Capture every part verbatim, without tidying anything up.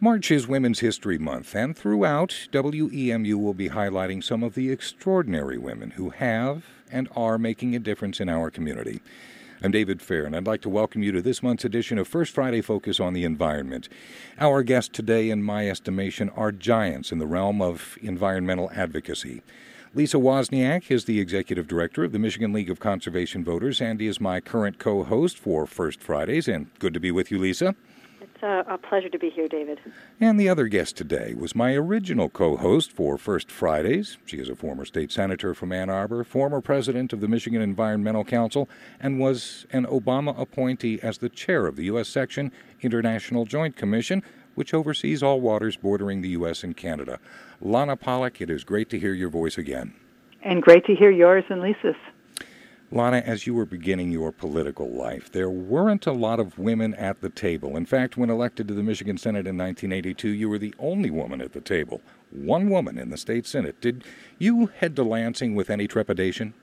March is Women's History Month, and throughout, W E M U will be highlighting some of the extraordinary women who have and are making a difference in our community. I'm David Fair, and I'd like to welcome you to this month's edition of First Friday Focus on the Environment. Our guests today, in my estimation, are giants in the realm of environmental advocacy. Lisa Wozniak is the Executive Director of the Michigan League of Conservation Voters and is my current co-host for First Fridays, and good to be with you, Lisa. It's a, a pleasure to be here, David. And the other guest today was my original co-host for First Fridays. She is a former state senator from Ann Arbor, former president of the Michigan Environmental Council, and was an Obama appointee as the chair of the U S Section International Joint Commission, which oversees all waters bordering the U S and Canada. Lana Pollock, it is great to hear your voice again. And great to hear yours and Lisa's. Lana, as you were beginning your political life, there weren't a lot of women at the table. In fact, when elected to the Michigan Senate in nineteen eighty-two, you were the only woman at the table. One woman in the state Senate. Did you head to Lansing with any trepidation?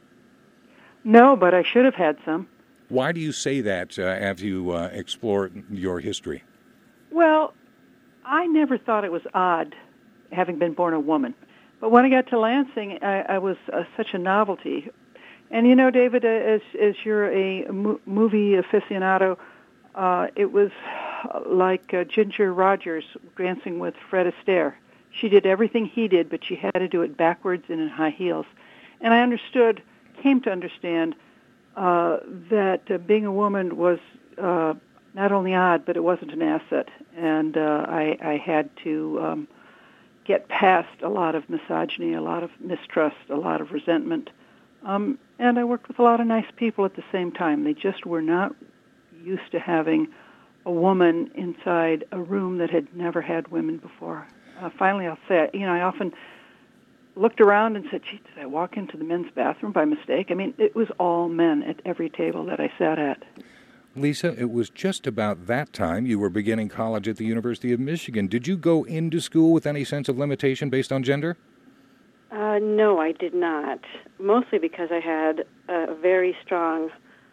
No, but I should have had some. Why do you say that uh, as you uh, explore your history? Well, I never thought it was odd, having been born a woman. But when I got to Lansing, I, I was uh, such a novelty. And you know, David, as as you're a mo- movie aficionado, uh, it was like uh, Ginger Rogers dancing with Fred Astaire. She did everything he did, but she had to do it backwards and in high heels. And I understood, came to understand, uh, that uh, being a woman was uh, not only odd, but it wasn't an asset. And uh, I, I had to um, get past a lot of misogyny, a lot of mistrust, a lot of resentment. Um, and I worked with a lot of nice people at the same time. They just were not used to having a woman inside a room that had never had women before. Uh, finally, I'll say, you know, I often looked around and said, gee, did I walk into the men's bathroom by mistake? I mean, it was all men at every table that I sat at. Lisa, it was just about that time you were beginning college at the University of Michigan. Did you go into school with any sense of limitation based on gender? Uh, no, I did not, mostly because I had a very strong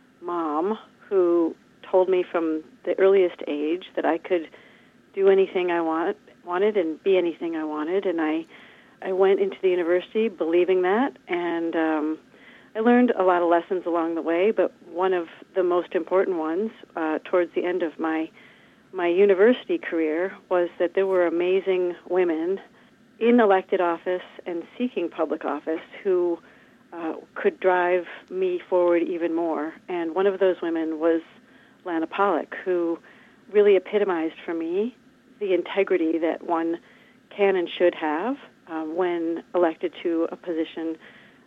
mom who told me from the earliest age that I could do anything I want, wanted and be anything I wanted, and I I went into the university believing that, and um, I learned a lot of lessons along the way, but one of the most important ones uh, towards the end of my my university career was that there were amazing women in elected office and seeking public office who uh, could drive me forward even more. And one of those women was Lana Pollock, who really epitomized for me the integrity that one can and should have um, when elected to a position.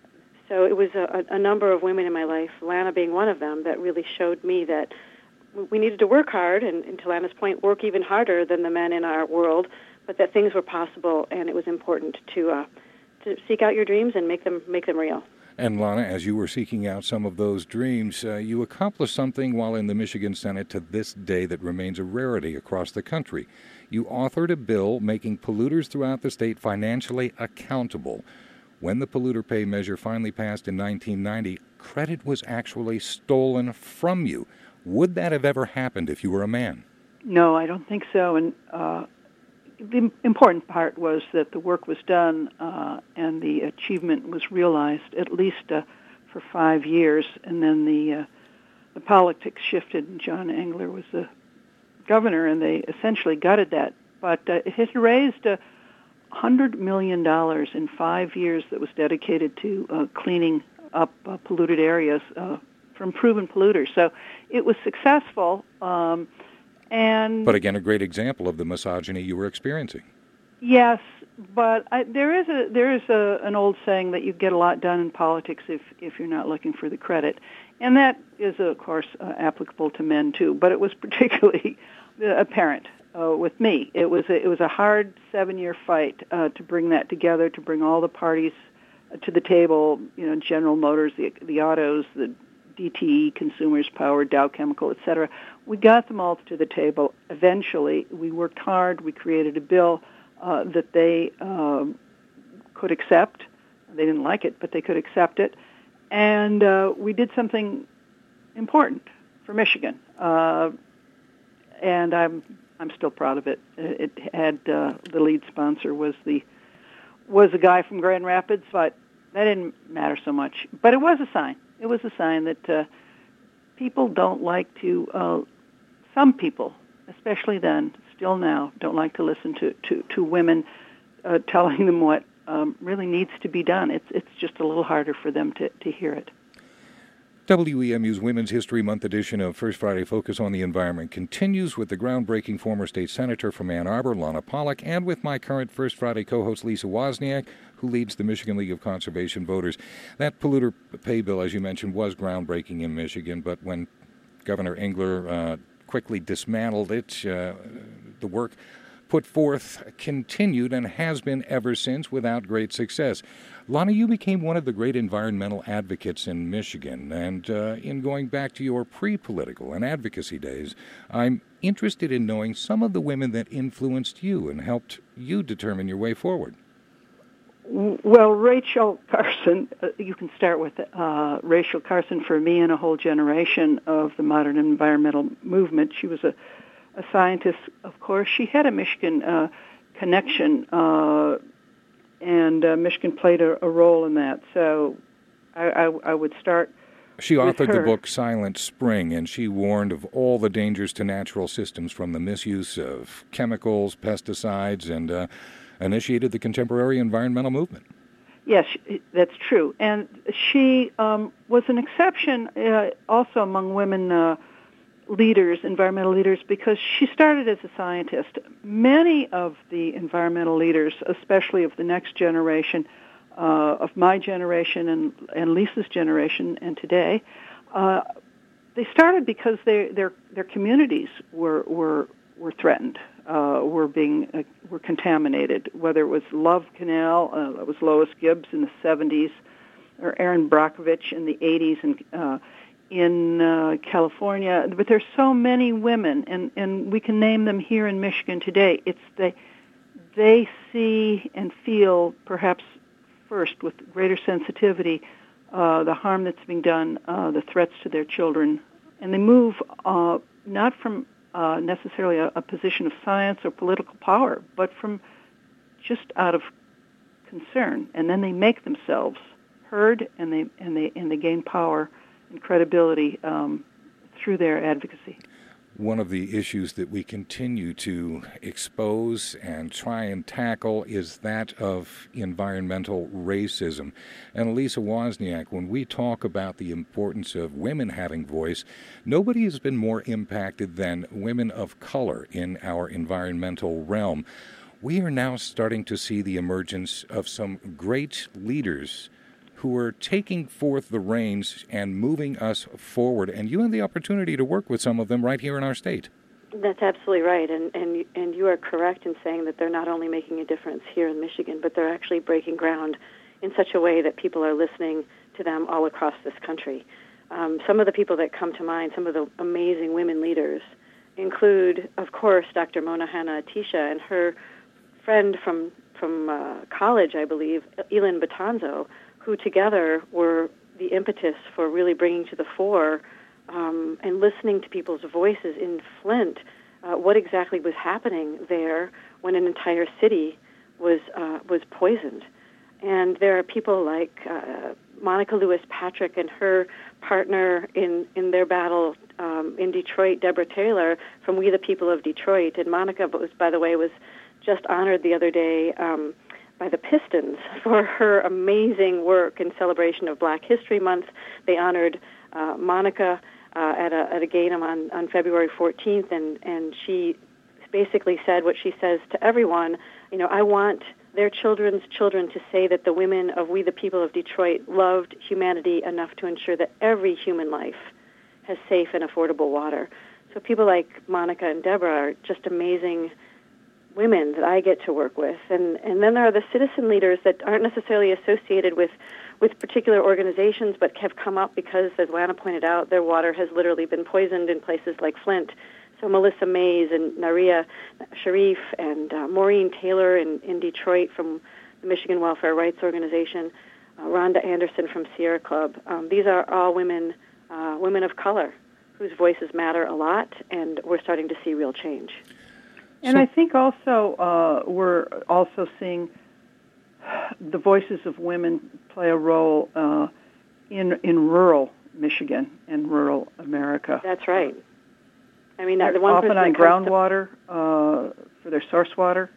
So it was a, a number of women in my life, Lana being one of them, that really showed me that we needed to work hard, and, and to Lana's point, work even harder than the men in our world, but that things were possible, and it was important to uh, to seek out your dreams and make them make them real. And Lana, as you were seeking out some of those dreams, uh, you accomplished something while in the Michigan Senate to this day that remains a rarity across the country. You authored a bill making polluters throughout the state financially accountable. When the polluter pay measure finally passed in nineteen ninety, credit was actually stolen from you. Would that have ever happened if you were a man? No, I don't think so. And uh, the important part was that the work was done uh, and the achievement was realized at least uh, for five years. And then the uh, the politics shifted, and John Engler was the governor, and they essentially gutted that. But uh, it has raised uh, one hundred million dollars in five years that was dedicated to uh, cleaning up uh, polluted areas uh, from proven polluters. So it was successful. Um, and But again, a great example of the misogyny you were experiencing. Yes, but I, there is a there is a, an old saying that you get a lot done in politics if if you're not looking for the credit, and that is of course uh, applicable to men too. But it was particularly apparent uh, with me. It was a, it was a hard seven year fight uh, to bring that together, to bring all the parties uh, to the table. You know, General Motors, the the autos, the D T E, Consumers Power, Dow Chemical, et cetera. We got them all to the table. Eventually, we worked hard. We created a bill uh, that they uh, could accept. They didn't like it, but they could accept it. And uh, we did something important for Michigan. Uh, and I'm I'm still proud of it. It had uh, the lead sponsor was the was a guy from Grand Rapids, but that didn't matter so much. But it was a sign. It was a sign that uh, people don't like to. Uh, some people, especially then, still now, don't like to listen to to, to women uh, telling them what um, really needs to be done. It's it's just a little harder for them to, to hear it. W E M U's Women's History Month edition of First Friday Focus on the Environment continues with the groundbreaking former state senator from Ann Arbor, Lana Pollock, and with my current First Friday co-host, Lisa Wozniak, who leads the Michigan League of Conservation Voters. That polluter pay bill, as you mentioned, was groundbreaking in Michigan, but when Governor Engler uh, quickly dismantled it, uh, the work put forth continued and has been ever since without great success. Lana, you became one of the great environmental advocates in Michigan, and uh, in going back to your pre-political and advocacy days, I'm interested in knowing some of the women that influenced you and helped you determine your way forward. Well, Rachel Carson, uh, you can start with uh, Rachel Carson for me and a whole generation of the modern environmental movement. She was a, a scientist, of course. She had a Michigan uh, connection, uh, and uh, Michigan played a, a role in that. So I, I, I would start She authored with her. the book Silent Spring, and she warned of all the dangers to natural systems from the misuse of chemicals, pesticides, and uh, initiated the contemporary environmental movement. Yes, that's true. And she um, was an exception uh, also among women uh, leaders, environmental leaders, because she started as a scientist. Many of the environmental leaders, especially of the next generation, uh, of my generation and, and Lisa's generation and today, uh, they started because they, their their communities were were were threatened. Uh, were being uh, were contaminated. Whether it was Love Canal, uh, it was Lois Gibbs in the seventies, or Erin Brockovich in the eighties, and uh, in uh, California. But there's so many women, and, and we can name them here in Michigan today. It's they they see and feel perhaps first with greater sensitivity uh, the harm that's being done, uh, the threats to their children, and they move uh, not from Uh, necessarily a, a position of science or political power, but from just out of concern, and then they make themselves heard, and they and they and they gain power and credibility um, through their advocacy. One of the issues that we continue to expose and try and tackle is that of environmental racism. And Lisa Wozniak, when we talk about the importance of women having voice, nobody has been more impacted than women of color in our environmental realm. We are now starting to see the emergence of some great leaders who are taking forth the reins and moving us forward. And you have the opportunity to work with some of them right here in our state. That's absolutely right, and and and you are correct in saying that they're not only making a difference here in Michigan, but they're actually breaking ground in such a way that people are listening to them all across this country. Um, some of the people that come to mind, some of the amazing women leaders, include, of course, Doctor Mona Hanna-Attisha and her friend from from uh, college, I believe, Elin Betanzo, who together were the impetus for really bringing to the fore um, and listening to people's voices in Flint, uh, what exactly was happening there when an entire city was uh, was poisoned. And there are people like uh, Monica Lewis Patrick and her partner in, in their battle um, in Detroit, Deborah Taylor from We the People of Detroit. And Monica, was, by the way, was just honored the other day um, by the Pistons for her amazing work in celebration of Black History Month. They honored uh, Monica uh, at, a, at a game on, on February fourteenth, and, and she basically said what she says to everyone, you know, I want their children's children to say that the women of We the People of Detroit loved humanity enough to ensure that every human life has safe and affordable water. So people like Monica and Deborah are just amazing women that I get to work with. And, and then there are the citizen leaders that aren't necessarily associated with, with particular organizations, but have come up because, as Lana pointed out, their water has literally been poisoned in places like Flint. So Melissa Mays and Naria Sharif and uh, Maureen Taylor in, in Detroit from the Michigan Welfare Rights Organization, uh, Rhonda Anderson from Sierra Club. Um, these are all women, uh, women of color whose voices matter a lot, and we're starting to see real change. And so, I think also uh, we're also seeing the voices of women play a role uh, in in rural Michigan and rural America. That's right. I mean, the They're one often person on that comes to- groundwater uh, for their source water,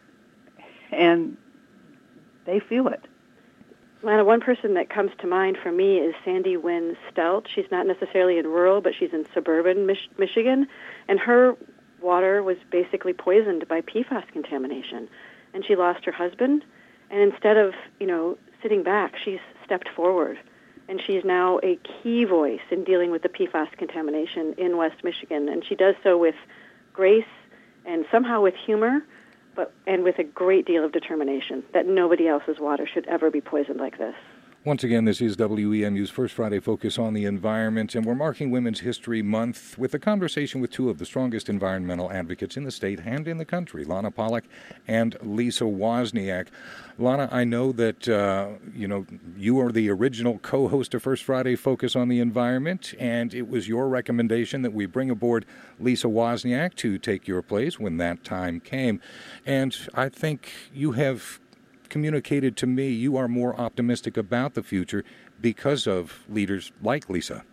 and they feel it. Lana, one person that comes to mind for me is Sandy Wynn Stout. She's not necessarily in rural, but she's in suburban Mich- Michigan, and her water was basically poisoned by P FAS contamination, and she lost her husband. And instead of, you know, sitting back, she's stepped forward, and she's now a key voice in dealing with the P FAS contamination in West Michigan, and she does so with grace and somehow with humor, but and with a great deal of determination that nobody else's water should ever be poisoned like this. once again, this is W E M U's First Friday Focus on the Environment, and we're marking Women's History Month with a conversation with two of the strongest environmental advocates in the state and in the country, Lana Pollock and Lisa Wozniak. Lana, I know that uh, you know you are the original co-host of First Friday Focus on the Environment, and it was your recommendation that we bring aboard Lisa Wozniak to take your place when that time came. And I think you have communicated to me you are more optimistic about the future because of leaders like Lisa.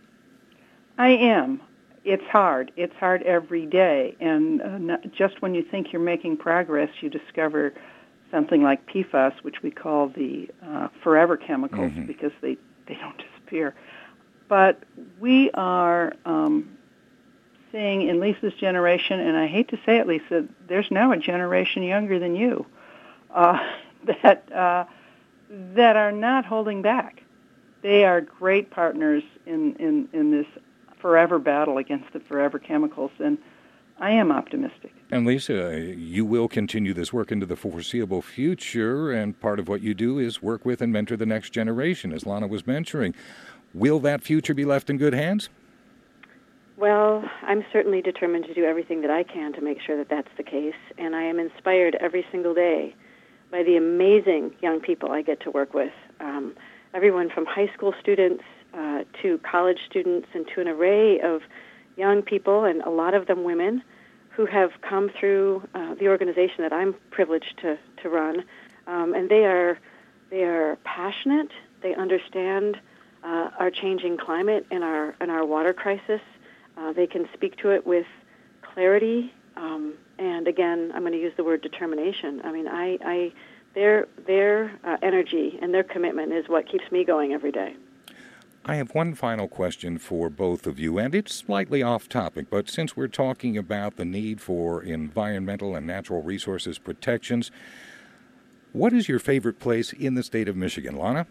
I am. It's hard. It's hard every day. And uh, not, just when you think you're making progress, you discover something like P FAS, which we call the uh, forever chemicals, mm-hmm. because they, they don't disappear. But we are um, seeing in Lisa's generation, and I hate to say it, Lisa, there's now a generation younger than you, uh, that uh, that are not holding back. They are great partners in, in, in this forever battle against the forever chemicals, and I am optimistic. And Lisa, you will continue this work into the foreseeable future, and part of what you do is work with and mentor the next generation, as Lana was mentioning. Will that future be left in good hands? Well, I'm certainly determined to do everything that I can to make sure that that's the case, and I am inspired every single day by the amazing young people I get to work with, um, everyone from high school students uh, to college students and to an array of young people, and a lot of them women, who have come through uh, the organization that I'm privileged to, to run. Um, and they are they are passionate. They understand uh, our changing climate and our, and our water crisis. Uh, they can speak to it with clarity. Um, and again, I'm going to use the word determination. I mean, I, I their their uh, energy and their commitment is what keeps me going every day. I have one final question for both of you, and it's slightly off topic, but since we're talking about the need for environmental and natural resources protections, what is your favorite place in the state of Michigan, Lana?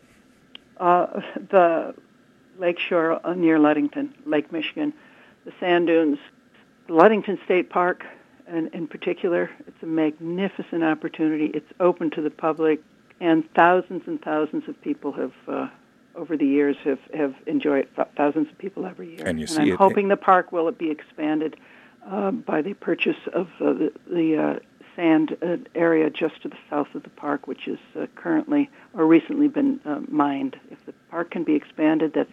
Uh, the lakeshore near Ludington, Lake Michigan, the sand dunes, Ludington State Park. And in particular, it's a magnificent opportunity. It's open to the public, and thousands and thousands of people have, uh, over the years, have, have enjoyed it. Thousands of people every year. And you and see I'm it, hoping it, the park will be expanded uh, by the purchase of uh, the, the uh, sand uh, area just to the south of the park, which is uh, currently or recently been uh, mined. If the park can be expanded, that's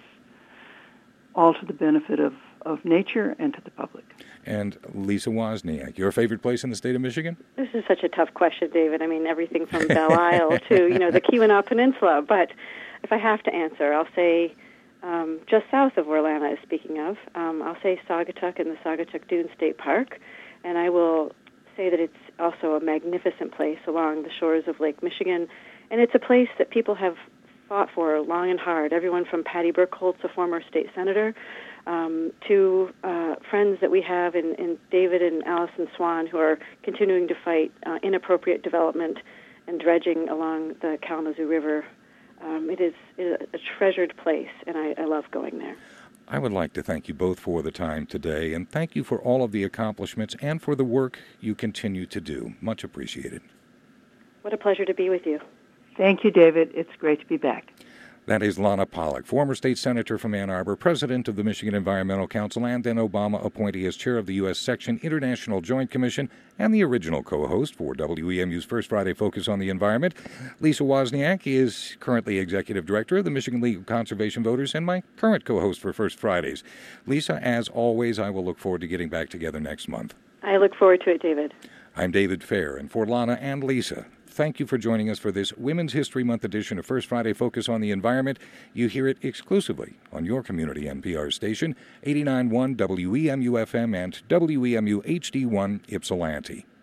all to the benefit of, of nature and to the public. And Lisa Wozniak, your favorite place in the state of Michigan? This is such a tough question, David. I mean, everything from Belle Isle to, you know, the Keweenaw Peninsula. But if I have to answer, I'll say um, just south of where Lana is speaking of, um, I'll say Saugatuck and the Saugatuck Dune State Park. And I will say that it's also a magnificent place along the shores of Lake Michigan. And it's a place that people have fought for long and hard, everyone from Patty Burkholz, a former state senator, Um, to uh, friends that we have in, in David and Allison Swan, who are continuing to fight uh, inappropriate development and dredging along the Kalamazoo River. Um, it is a treasured place, and I, I love going there. I would like to thank you both for the time today, and thank you for all of the accomplishments and for the work you continue to do. Much appreciated. What a pleasure to be with you. Thank you, David. It's great to be back. That is Lana Pollock, former state senator from Ann Arbor, president of the Michigan Environmental Council, and an Obama appointee as chair of the U S Section International Joint Commission, and the original co-host for W E M U's First Friday Focus on the Environment. Lisa Wozniak is currently executive director of the Michigan League of Conservation Voters and my current co-host for First Fridays. Lisa, as always, I will look forward to getting back together next month. I look forward to it, David. I'm David Fair, and for Lana and Lisa, thank you for joining us for this Women's History Month edition of First Friday Focus on the Environment. You hear it exclusively on your community N P R station, eighty-nine point one W E M U F M and W E M U H D one Ypsilanti.